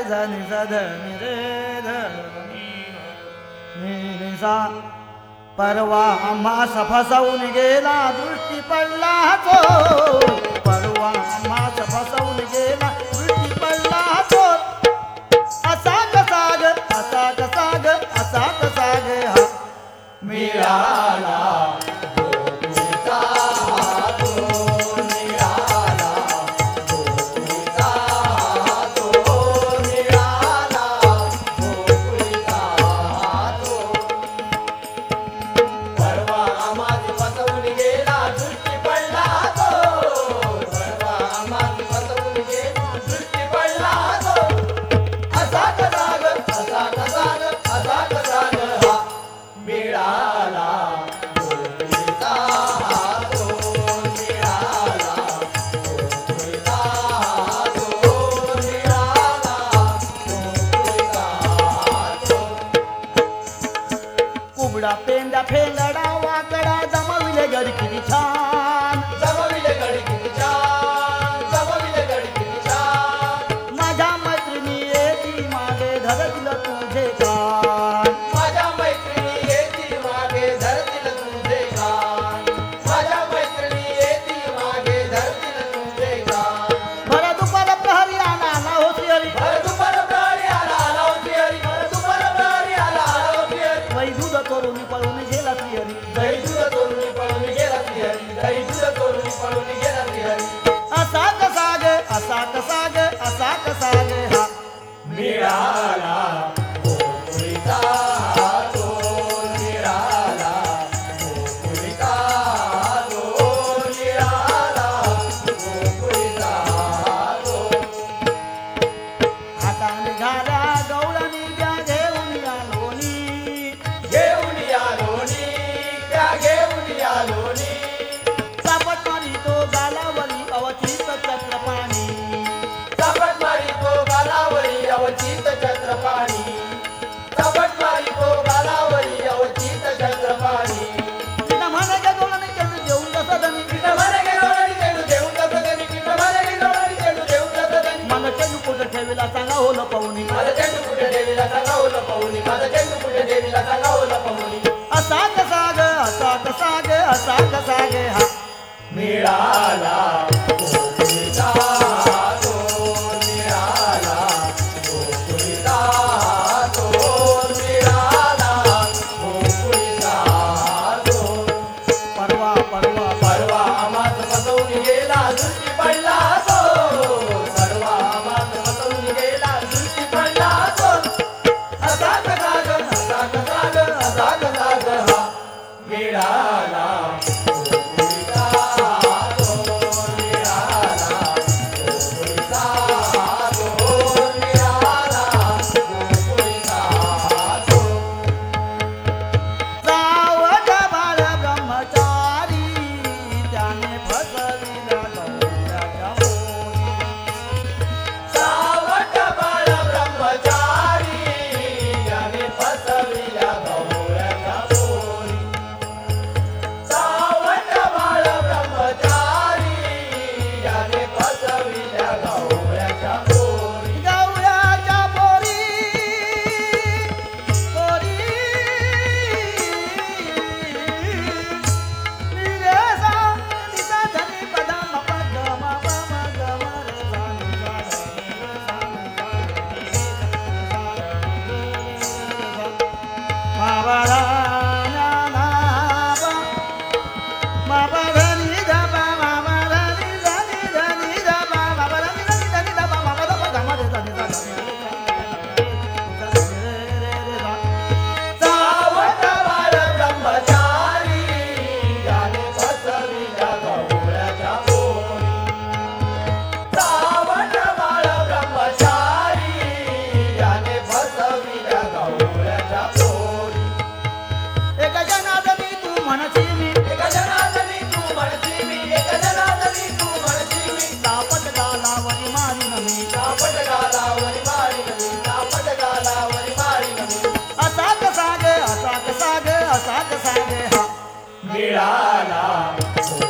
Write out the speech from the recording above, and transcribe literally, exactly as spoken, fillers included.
धनी सा धनी रे धनी सा. परवा आम्हास फसवून गेला दृष्टी पडला तो. परवा आम्हास फसवून गेला दृष्टी पडला तो. असा कसा ग असा कसा ग असा कसा ग हा मिळाला गोकुळचा तो मिळाला गोकुळचा तो मिळाला गोकुळचा तो. परवा आम्हास फसवून गेला दृष्टी पडला तो. परवा आम्हास फसवून गेला दृष्टी पडला तो. असा कसा ग असा कसा ग असा कसा ग हा मिळाला गोकुळचा तो मिळाला गोकुळचा तो मिळाला गोकुळचा तो. कुबडा पेंडा फेंगडा वाकडा जमविले गड किती छान. जमविले गड किती छान जमविले गड किती छान. माझ्या मैत्रिणी येती मागे धरतील तुझे कान. माझ्या मैत्रिणी येती मागे धरतील तुझे कान. माझ्या मैत्रिणी येती मागे धरतील तुझे कान. भर दुपार प्रहरी आला ना हो श्रीहरी. भर दुपार प्रहरी आला आला होती हरी. भर दुपार प्रहरी आला आला होती हरी. वै दूध चोरून पळून गेला श्रीहरी. दही दूध चोरून पळून गेला श्रीहरी. दही दूध चोरून पळून गेला श्रीहरी. असा कसा ग असा कसा ग असा कसा ग हा मिळाला गोकुळचा तो मिळाला गोकुळचा तो मिळाला गोकुळचा तो. हाताने घाल्या गवळणी द्या घेऊन आलोनी. घेऊन आलोनी त्या घेऊन आलोनी. सापट मारी तो गालावरी अवचित चक्रपाणी. सापट मारी तो गालावरी अवचित छत्रपाणी. सापट मारी तो गालावरी अवचित छत्रपाणी. तिनं म्हणे ग गवळणी चेंडू देऊन कसं धनी. पिठं म्हणे गेलोणी चेंडू देऊन जातं त्यांनी. पिठं म्हणे गेलोणी चेंडू देऊन जातं त्यांनी. मला चेंडू कुठं ठेवीला सांगा हो लपवणी. माझं चेंडू कुठे देवीला सांगा हो लपवणी. माझं चेंडू कुठे देवीला सांगा हो लपवणी. असा कसा ग असा कसा ग असा कसा ग हा मिळाला गोकुळचा तो मिळाला गोकुळचा तो मिळाला गोकुळचा तो. परवा परवा परवा आम्हास फसवून गेला दृष्टी पडला तो. परवा आम्हास फसवून गेला दृष्टी पडला तो. असा कसा ग असा कसा ग असा कसा ग हा मिळाला गोकुळचा तो मिळाला गोकुळचा तो मिळाला गोकुळचा तो. सावध बाळ ब्रह्मचारी त्याने फसविला गौऱ्याच्या पोरी. सावट बाळ ब्रह्मचारी याने फसविल्या गौऱ्याच्या पोरी. सावट बाळ ब्रह्मचारी याने फसविल्या गौऱ्याच्या पोरी. गौऱ्याच्या पोरी पोरी रे सा नि सा धनी पदा म प ग म प म ग म रे सा नि सा धनी रे सा नि सा धनी रे सा मा ब रा ना ना ब मा ब ध नि ध ब मा ब ध नि ध नि ध नि ध ब मा ब ध नि ध नि ध नि ध ब मा ब ध प ग म रे सा नि सा धनी रे सा सावट बाळ ब्रह्मचारी याने फसविल्या गौऱ्याच्या पोरी. सावट बाळ ब्रह्मचारी याने फसविल्या गौऱ्याच्या पोरी. एक जनार्दनी तू म्हणशी मी एक जनार्दनी तू म्हणशी मी. एक जनार्दनी तू म्हणशी मी. सापट गालावरी मारीन मी. सापट गालावरी मारीन मी. सापट गालावरी मारीन मी. असा कसा ग असा कसा ग असा कसा ग हा मिळाला